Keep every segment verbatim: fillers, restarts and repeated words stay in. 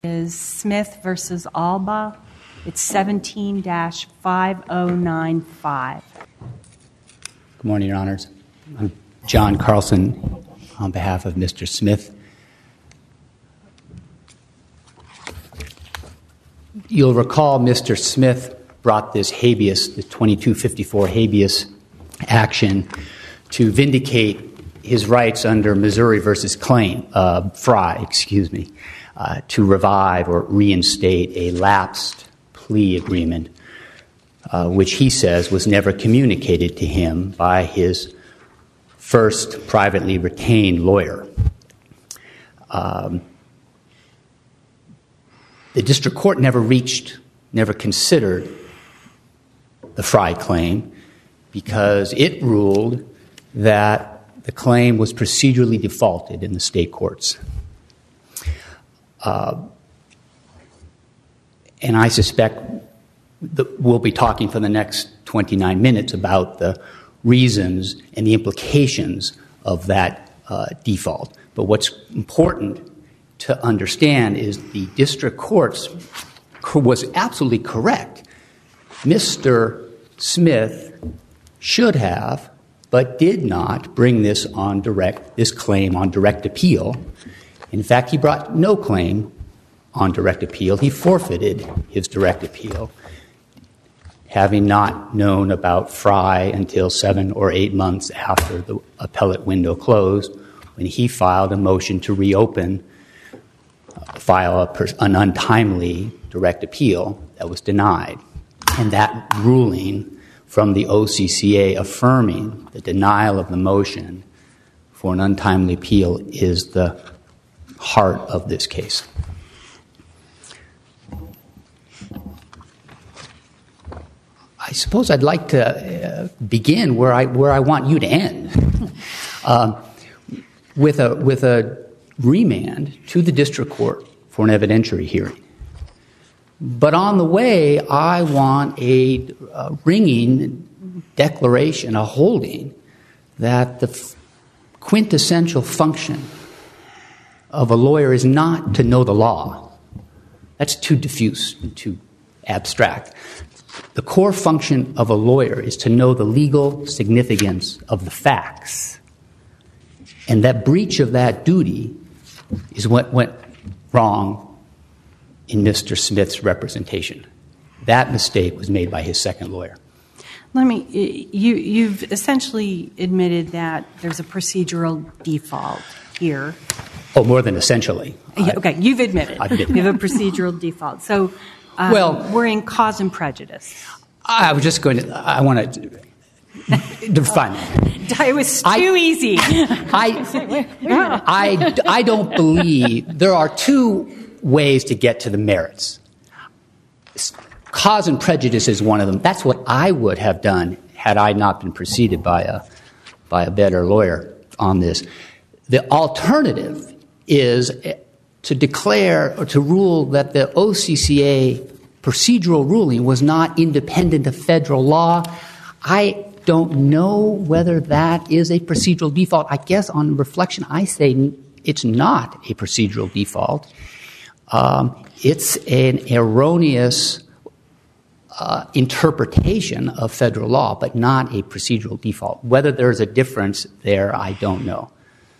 Is Smith versus Alba. It's seventeen dash five oh nine five. Good morning, Your Honors. I'm John Carlson on behalf of Mister Smith. You'll recall Mister Smith brought this habeas, the twenty-two fifty-four habeas action to vindicate his rights under Missouri versus Claim, uh, Fry, excuse me. Uh, to revive or reinstate a lapsed plea agreement, uh, which he says was never communicated to him by his first privately retained lawyer. Um, the district court never reached, never considered the Fry claim because it ruled that the claim was procedurally defaulted in the state courts. Uh, and I suspect that we'll be talking for the next twenty-nine minutes about the reasons and the implications of that uh, default. But what's important to understand is the district courts was absolutely correct. Mister Smith should have, but did not, bring this on direct, this claim on direct appeal. In fact, he brought no claim on direct appeal. He forfeited his direct appeal, having not known about Fry until seven or eight months after the appellate window closed, when he filed a motion to reopen, uh, file a pers- an untimely direct appeal that was denied. And that ruling from the O C C A affirming the denial of the motion for an untimely appeal is the heart of this case. I suppose I'd like to uh, begin where I where I want you to end, uh, with a with a remand to the district court for an evidentiary hearing. But on the way, I want a, a ringing declaration, a holding that the f- quintessential function of a lawyer is not to know the law. That's too diffuse and too abstract. The core function of a lawyer is to know the legal significance of the facts. And that breach of that duty is what went wrong in Mister Smith's representation. That mistake was made by his second lawyer. Let me, you, you've essentially admitted that there's a procedural default here. Oh, more than essentially. Yeah, okay, you've admitted. I've admitted. You have a procedural default. So um, well, we're in cause and prejudice. I was just going to, I want to define it. It was too I, easy. I, I, I don't believe, there are two ways to get to the merits. Cause and prejudice is one of them. That's what I would have done had I not been preceded by a, by a better lawyer on this. The alternative is to declare or to rule that the O C C A procedural ruling was not independent of federal law. I don't know whether that is a procedural default. I guess on reflection, I say it's not a procedural default. Um, it's an erroneous uh, interpretation of federal law, but not a procedural default. Whether there's a difference there, I don't know.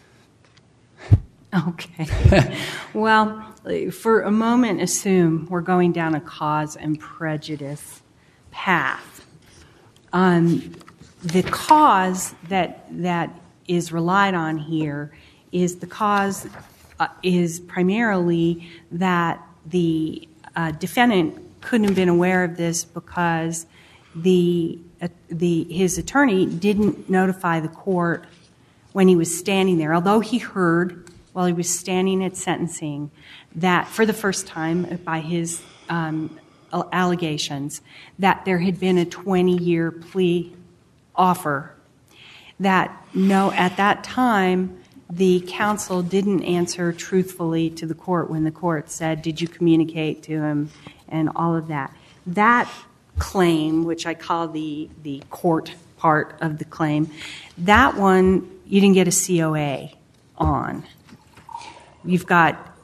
Okay. Well, for a moment, assume we're going down a cause and prejudice path. Um, the cause that that is relied on here is the cause uh, is primarily that the uh, defendant couldn't have been aware of this because the uh, the his attorney didn't notify the court when he was standing there, although he heard while he was standing at sentencing that for the first time by his um, allegations that there had been a twenty-year plea offer, that no, at that time the counsel didn't answer truthfully to the court when the court said, did you communicate to him, and all of that. That claim, which I call the, the court part of the claim, that one you didn't get a C O A on. You've got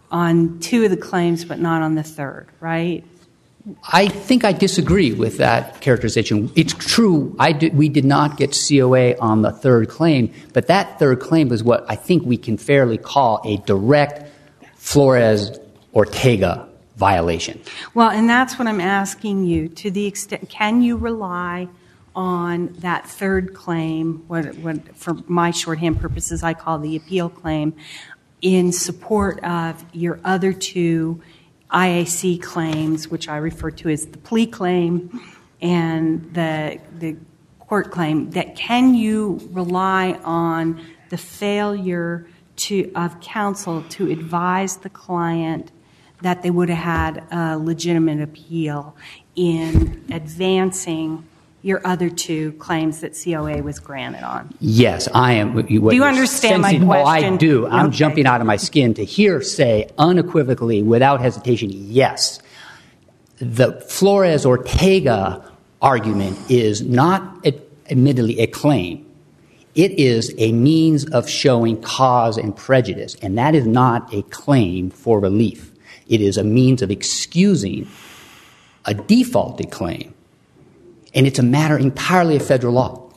on two of the claims but not on the third, right? I think I disagree with that characterization. It's true, I did, we did not get C O A on the third claim, but that third claim was what I think we can fairly call a direct Flores-Ortega violation. Well, and that's what I'm asking you. To the extent, can you rely on that third claim, what, what for my shorthand purposes I call the appeal claim, in support of your other two I A C claims, which I refer to as the plea claim and the the court claim, that can you rely on the failure to of counsel to advise the client that they would have had a legitimate appeal in advancing your other two claims that C O A was granted on? Yes, I am. What do you understand my question? Oh, I do. I'm okay. jumping out of my skin to hear say unequivocally, without hesitation, yes. The Flores-Ortega argument is not admittedly a claim. It is a means of showing cause and prejudice, and that is not a claim for relief. It is a means of excusing a defaulted claim. And it's a matter entirely of federal law.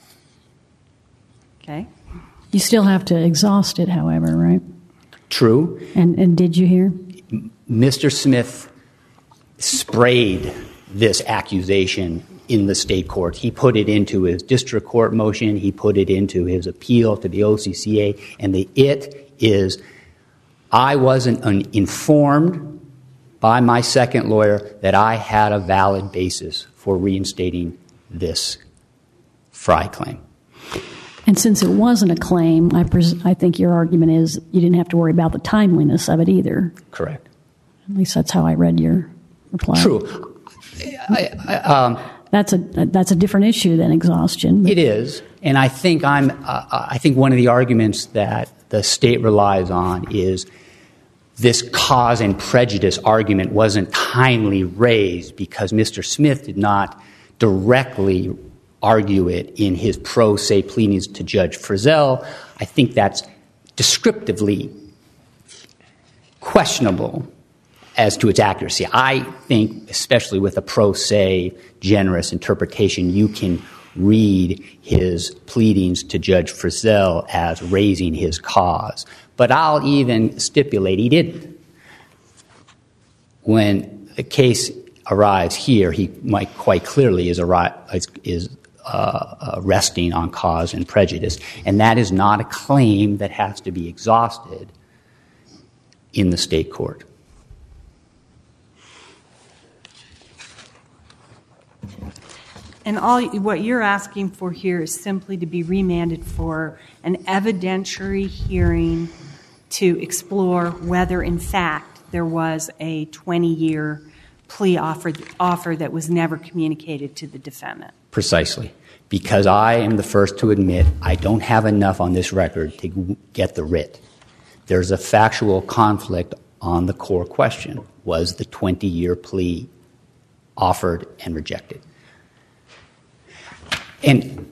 Okay. You still have to exhaust it, however, right? True. And, and did you hear? Mister Smith sprayed this accusation in the state court. He put it into his district court motion. He put it into his appeal to the O C C A. And the it is, I wasn't un- informed by my second lawyer that I had a valid basis for reinstating this Fry claim. And since it wasn't a claim, I, pres- I think your argument is you didn't have to worry about the timeliness of it either. Correct. At least that's how I read your reply. True. I, I, um, that's a that's a different issue than exhaustion. It is, and I think I'm. Uh, I think one of the arguments that the state relies on is this cause and prejudice argument wasn't timely raised because Mister Smith did not directly argue it in his pro se pleadings to Judge Frizzell. I think that's descriptively questionable as to its accuracy. I think, especially with a pro se generous interpretation, you can read his pleadings to Judge Frizzell as raising his cause. But I'll even stipulate he didn't. When the case arrives here, he might quite clearly is, is, is uh, uh, resting on cause and prejudice. And that is not a claim that has to be exhausted in the state court. And all what you're asking for here is simply to be remanded for an evidentiary hearing to explore whether, in fact, there was a twenty-year plea offer, offer that was never communicated to the defendant. Precisely. Because I am the first to admit I don't have enough on this record to get the writ. There's a factual conflict on the core question. Was the twenty-year plea offered and rejected? And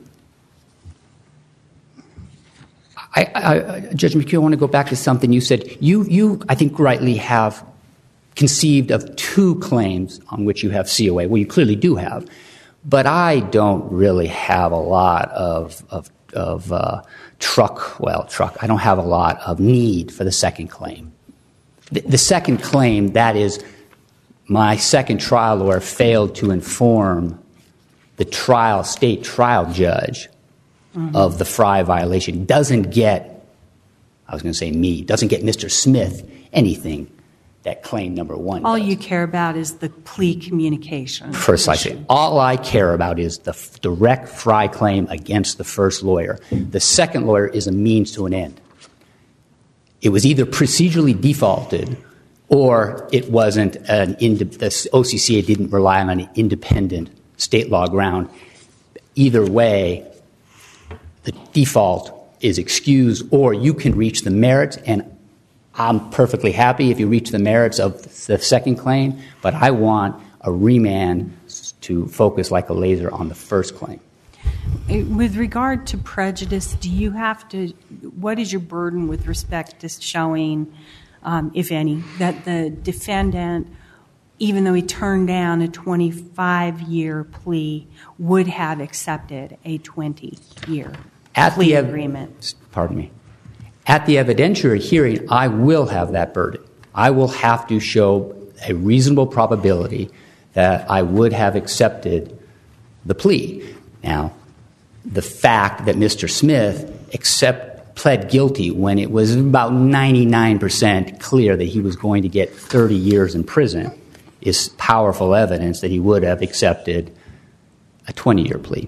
I, I, Judge McHugh, I want to go back to something you said. You, you, I think, rightly have conceived of two claims on which you have C O A. Well, you clearly do have. But I don't really have a lot of, of, of uh, truck, well, truck, I don't have a lot of need for the second claim. The, the second claim, that is, my second trial lawyer failed to inform the trial, state trial judge mm-hmm. of the Fry violation, doesn't get, I was going to say me, doesn't get Mister Smith anything that claim number one All does. you care about is the plea communication. Precisely. All I care about is the f- direct Fry claim against the first lawyer. The second lawyer is a means to an end. It was either procedurally defaulted or it wasn't an, ind- the O C C A didn't rely on an independent state law ground. Either way, the default is excused, or you can reach the merits, and I'm perfectly happy if you reach the merits of the second claim, but I want a remand to focus like a laser on the first claim. With regard to prejudice, do you have to, what is your burden with respect to showing um, if any, that the defendant, even though he turned down a twenty-five-year plea, would have accepted a twenty-year plea ev- agreement? Pardon me. At the evidentiary hearing, I will have that burden. I will have to show a reasonable probability that I would have accepted the plea. Now, the fact that Mister Smith accept, pled guilty when it was about ninety-nine percent clear that he was going to get thirty years in prison is powerful evidence that he would have accepted a twenty-year plea.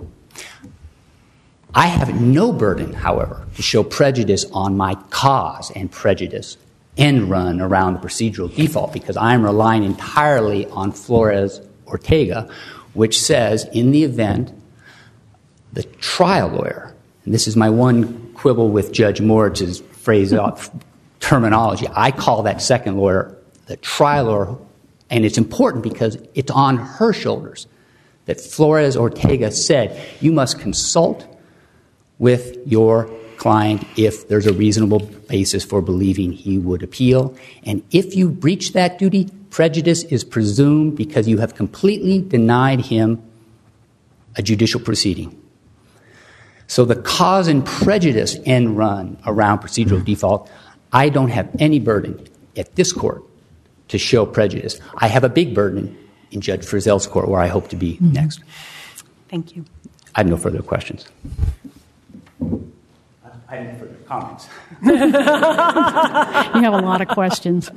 I have no burden, however, to show prejudice on my cause and prejudice end run around the procedural default, because I'm relying entirely on Flores-Ortega, which says in the event the trial lawyer, and this is my one quibble with Judge Moritz's phrase terminology, I call that second lawyer the trial lawyer, and it's important because it's on her shoulders that Flores-Ortega said you must consult with your client if there's a reasonable basis for believing he would appeal. And if you breach that duty, prejudice is presumed because you have completely denied him a judicial proceeding. So the cause and prejudice end run around procedural default, I don't have any burden at this court to show prejudice. I have a big burden in Judge Frizzell's court, where I hope to be mm-hmm. next. Thank you. I have no further questions. I have no further comments. You have a lot of questions.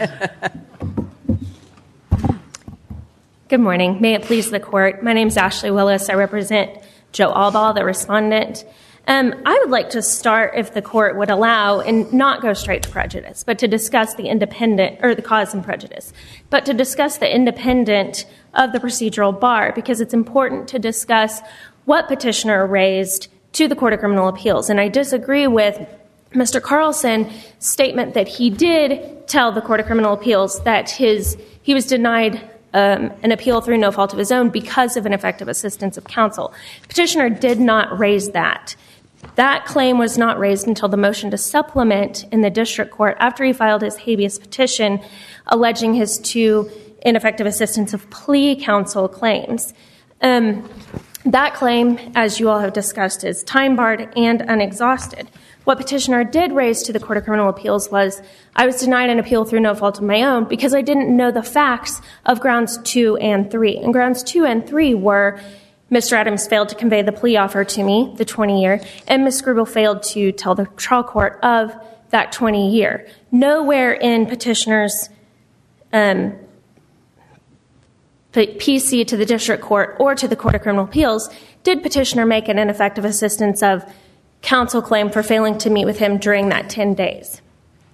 Good morning. May it please the court. My name is Ashley Willis. I represent Joe Albaugh, the respondent. Um, I would like to start, if the court would allow, and not go straight to prejudice, but to discuss the independent, or the cause and prejudice, but to discuss the independent of the procedural bar, because it's important to discuss what petitioner raised to the Court of Criminal Appeals. And I disagree with Mister Carlson's statement that he did tell the Court of Criminal Appeals that his he was denied um, an appeal through no fault of his own because of ineffective assistance of counsel. Petitioner did not raise that. That claim was not raised until the motion to supplement in the district court after he filed his habeas petition alleging his two ineffective assistance of plea counsel claims. Um, that claim, as you all have discussed, is time-barred and unexhausted. What petitioner did raise to the Court of Criminal Appeals was, I was denied an appeal through no fault of my own because I didn't know the facts of grounds two and three. And grounds two and three were Mister Adams failed to convey the plea offer to me, the twenty-year, and Miz Grubel failed to tell the trial court of that twenty-year. Nowhere in petitioner's um, P C to the district court or to the Court of Criminal Appeals did petitioner make an ineffective assistance of counsel claim for failing to meet with him during that ten days.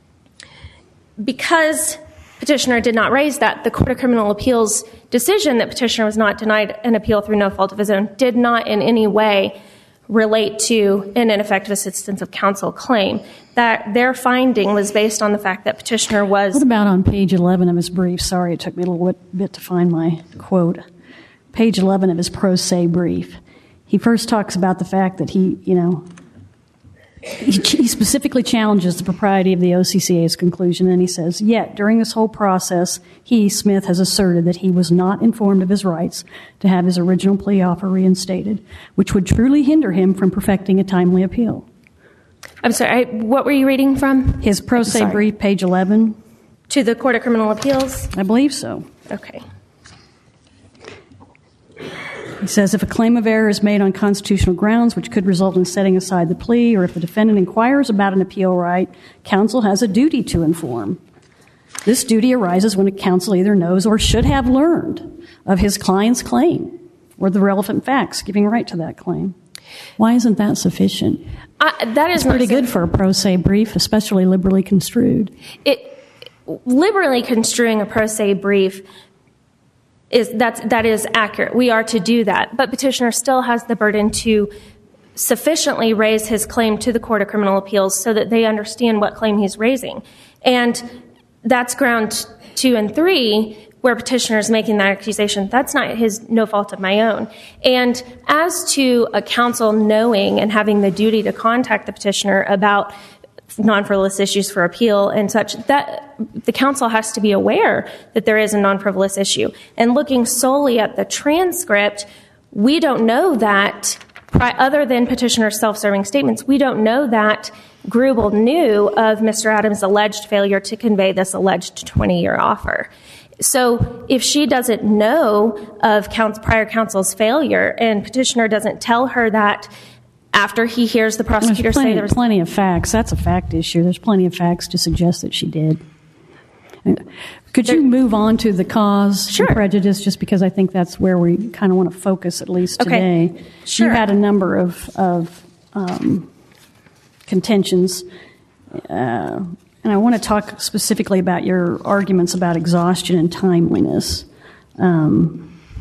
Because petitioner did not raise that, the Court of Criminal Appeals decision that petitioner was not denied an appeal through no fault of his own did not in any way relate to an ineffective assistance of counsel claim. That their finding was based on the fact that petitioner was... What about on page eleven of his brief? Sorry, it took me a little bit to find my quote. Page eleven of his pro se brief. He first talks about the fact that he, you know, he, he specifically challenges the propriety of the O C C A's conclusion, and he says, yet, during this whole process, he, Smith, has asserted that he was not informed of his rights to have his original plea offer reinstated, which would truly hinder him from perfecting a timely appeal. I'm sorry, I, what were you reading from? His pro se brief, page eleven. To the Court of Criminal Appeals? I believe so. Okay. He says, if a claim of error is made on constitutional grounds which could result in setting aside the plea, or if the defendant inquires about an appeal right, counsel has a duty to inform. This duty arises when a counsel either knows or should have learned of his client's claim or the relevant facts giving right to that claim. Why isn't that sufficient? Uh, that is it's pretty good for a pro se brief, especially liberally construed. It, liberally construing a pro se brief is that's that is accurate. We are to do that, but petitioner still has the burden to sufficiently raise his claim to the Court of Criminal Appeals so that they understand what claim he's raising, and that's ground two and three where petitioner is making that accusation. That's not his no fault of my own. And as to a counsel knowing and having the duty to contact the petitioner about non-frivolous issues for appeal and such, that the counsel has to be aware that there is a non-frivolous issue. And looking solely at the transcript, we don't know that, other than petitioner's self-serving statements, we don't know that Grubel knew of Mister Adams' alleged failure to convey this alleged twenty-year offer. So if she doesn't know of prior counsel's failure and petitioner doesn't tell her that after he hears the prosecutor there's plenty, say there's plenty of facts, that's a fact issue. There's plenty of facts to suggest that she did. Could there, you move on to the cause sure. and prejudice, just because I think that's where we kind of want to focus at least today. Okay. Sure. You had a number of, of um, contentions, uh, and I want to talk specifically about your arguments about exhaustion and timeliness. Um,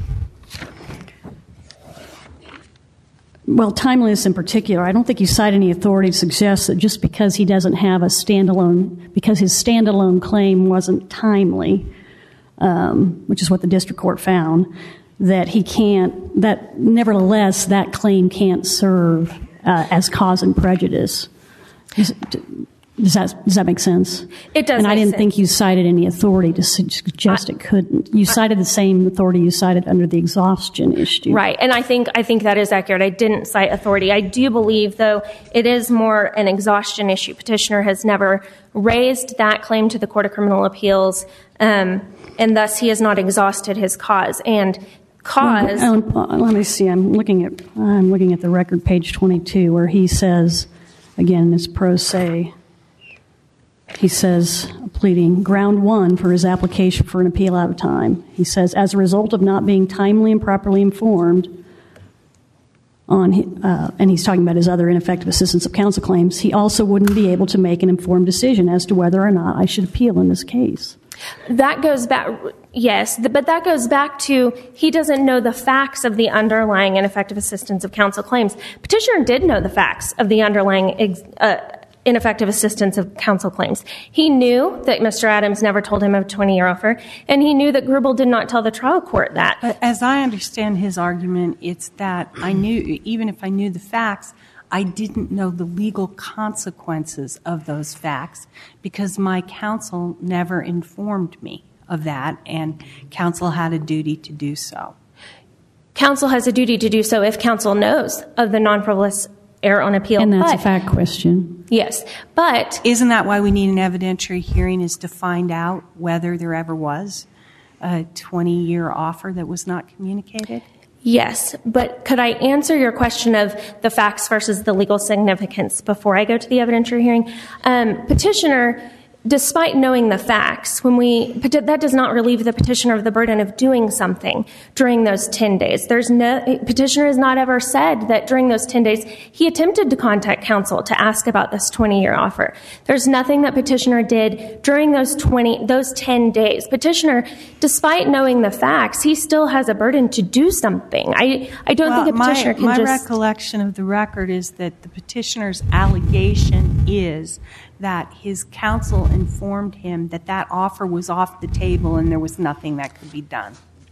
well, timeliness in particular, I don't think you cite any authority to suggest that just because he doesn't have a standalone, because his standalone claim wasn't timely, um, which is what the district court found, that he can't, that nevertheless that claim can't serve uh, as cause and prejudice. Does, does that does that make sense? It does. And I didn't sense. think you cited any authority to suggest I, it couldn't. You I, cited the same authority you cited under the exhaustion issue. Right, and I think I think that is accurate. I didn't cite authority. I do believe, though, it is more an exhaustion issue. Petitioner has never raised that claim to the Court of Criminal Appeals, um, and thus he has not exhausted his cause. And cause. Well, let me see. I'm looking at I'm looking at the record, page twenty-two, where he says, again, it's pro se. He says, pleading ground one for his application for an appeal out of time. He says, as a result of not being timely and properly informed on, uh, and he's talking about his other ineffective assistance of counsel claims, he also wouldn't be able to make an informed decision as to whether or not I should appeal in this case. That goes back, yes, but that goes back to he doesn't know the facts of the underlying ineffective assistance of counsel claims. Petitioner did know the facts of the underlying uh, ineffective assistance of counsel claims. He knew that Mister Adams never told him of a twenty-year offer, and he knew that Grubel did not tell the trial court that. But as I understand his argument, it's that I knew, even if I knew the facts, I didn't know the legal consequences of those facts because my counsel never informed me of that, and counsel had a duty to do so. Counsel has a duty to do so if counsel knows of the non-frivolous error on appeal. And that's but, a fact question. Yes, but... Isn't that why we need an evidentiary hearing, is to find out whether there ever was a twenty-year offer that was not communicated? Yes, but could I answer your question of the facts versus the legal significance before I go to the evidentiary hearing? Um, petitioner, despite knowing the facts, when we that does not relieve the petitioner of the burden of doing something during those ten days. There's no petitioner has not ever said that during those ten days he attempted to contact counsel to ask about this twenty-year offer. There's nothing that petitioner did during those twenty those ten days. Petitioner, despite knowing the facts, he still has a burden to do something. I I don't well, think a petitioner my, can my just. My recollection of the record is that the petitioner's allegation is that his counsel informed him that that offer was off the table and there was nothing that could be done.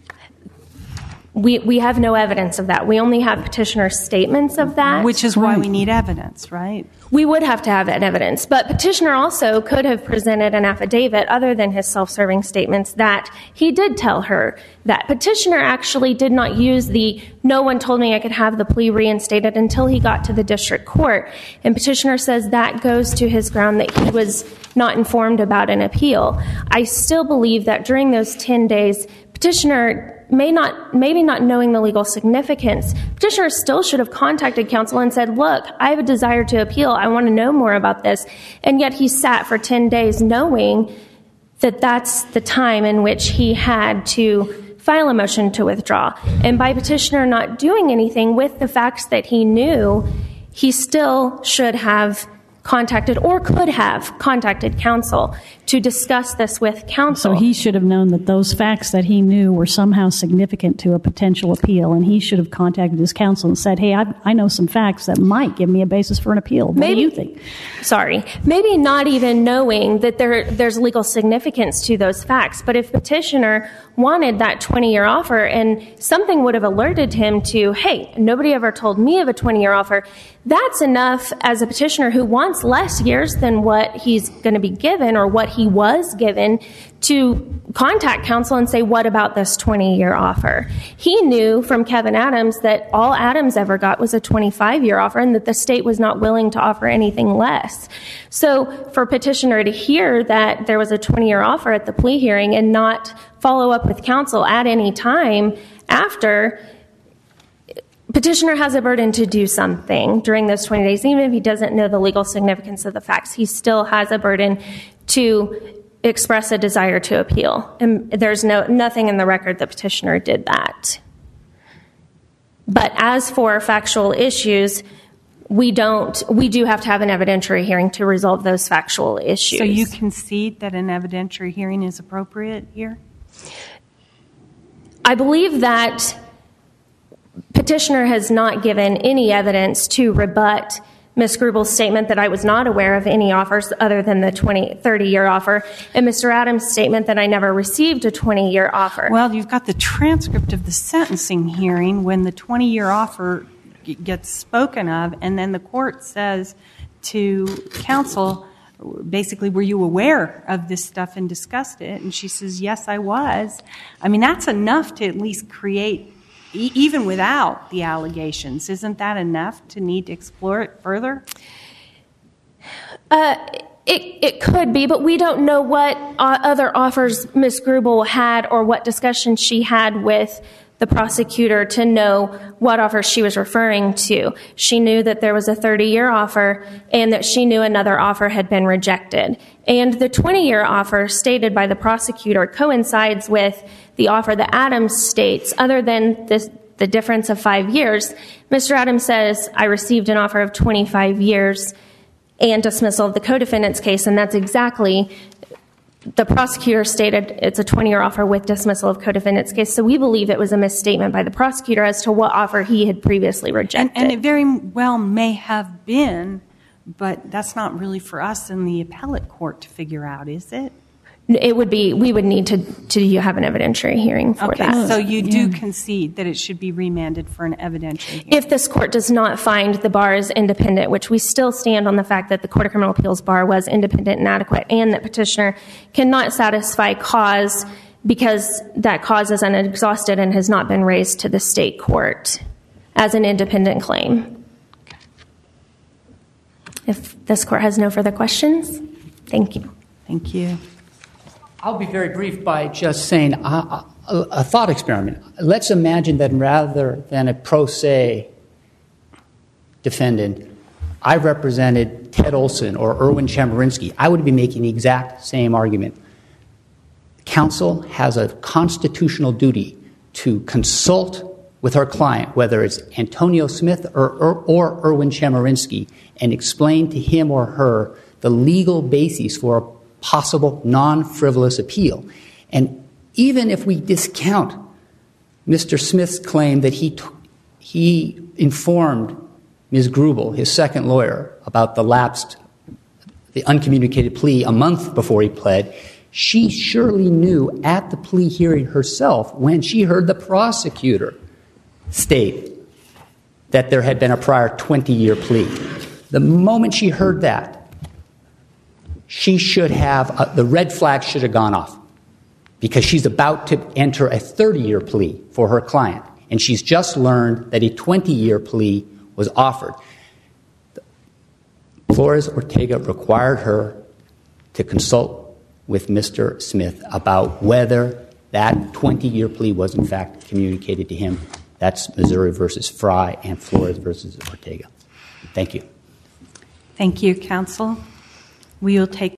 We we have no evidence of that. We only have petitioner's statements of that. Which is why we need evidence, right? We would have to have that evidence. But petitioner also could have presented an affidavit other than his self-serving statements that he did tell her that. Petitioner actually did not use the no one told me I could have the plea reinstated until he got to the district court. And petitioner says that goes to his ground that he was not informed about an appeal. I still believe that during those ten days, petitioner may not, maybe not knowing the legal significance, petitioner still should have contacted counsel and said, look, I have a desire to appeal. I want to know more about this. And yet he sat for ten days knowing that that's the time in which he had to file a motion to withdraw. And by petitioner not doing anything with the facts that he knew, he still should have contacted or could have contacted counsel to discuss this with counsel. So he should have known that those facts that he knew were somehow significant to a potential appeal, and he should have contacted his counsel and said, hey, I, I know some facts that might give me a basis for an appeal. What maybe, do you think? Sorry. Maybe not even knowing that there there's legal significance to those facts, but if petitioner wanted that twenty-year offer and something would have alerted him to, hey, nobody ever told me of a twenty-year offer, that's enough as a petitioner who wants less years than what he's going to be given or what he was given to contact counsel and say, what about this twenty-year offer? He knew from Kevin Adams that all Adams ever got was a twenty-five-year offer and that the state was not willing to offer anything less. So for petitioner to hear that there was a twenty-year offer at the plea hearing and not follow up with counsel at any time after, petitioner has a burden to do something during those twenty days. Even if he doesn't know the legal significance of the facts, he still has a burden to express a desire to appeal. And there's no nothing in the record that petitioner did that. But as for factual issues, we don't, we do have to have an evidentiary hearing to resolve those factual issues. So you concede that an evidentiary hearing is appropriate here? I believe that petitioner has not given any evidence to rebut Miz Grubel's statement that I was not aware of any offers other than the twenty, thirty-year offer, and Mister Adams' statement that I never received a twenty-year offer. Well, you've got the transcript of the sentencing hearing when the twenty-year offer g- gets spoken of, and then the court says to counsel, basically, were you aware of this stuff and discussed it? And she says, yes, I was. I mean, that's enough to at least create, e- even without the allegations, isn't that enough to need to explore it further? Uh, it, it could be, but we don't know what uh, other offers Miz Grubel had or what discussions she had with the prosecutor to know what offer she was referring to. She knew that there was a thirty-year offer and that she knew another offer had been rejected. And the twenty-year offer stated by the prosecutor coincides with the offer that Adams states. Other than this, the difference of five years, Mister Adams says, I received an offer of twenty-five years and dismissal of the co-defendant's case, and that's exactly, the prosecutor stated it's a twenty-year offer with dismissal of co-defendant's case. So we believe it was a misstatement by the prosecutor as to what offer he had previously rejected. And, and it very well may have been, but that's not really for us in the appellate court to figure out, is it? It would be, we would need to, to have an evidentiary hearing for okay, that. So you do yeah. concede that it should be remanded for an evidentiary hearing? If this court does not find the bar is independent, which we still stand on the fact that the Court of Criminal Appeals bar was independent and adequate, and that petitioner cannot satisfy cause because that cause is unexhausted and has not been raised to the state court as an independent claim. If this court has no further questions, thank you. Thank you. I'll be very brief by just saying a, a, a thought experiment. Let's imagine that rather than a pro se defendant, I represented Ted Olson or Erwin Chemerinsky. I would be making the exact same argument. Counsel has a constitutional duty to consult with her client, whether it's Antonio Smith or, or, or Erwin Chemerinsky, and explain to him or her the legal basis for a possible non-frivolous appeal. And even if we discount Mister Smith's claim that he t- he informed Miz Grubel, his second lawyer, about the lapsed, the uncommunicated plea a month before he pled, she surely knew at the plea hearing herself when she heard the prosecutor state that there had been a prior twenty-year plea. The moment she heard that, she should have, uh, the red flag should have gone off because she's about to enter a thirty-year plea for her client, and she's just learned that a twenty-year plea was offered. Flores-Ortega required her to consult with Mister Smith about whether that twenty-year plea was in fact communicated to him. That's Missouri versus Fry and Flores versus Ortega. Thank you. Thank you, counsel. We will take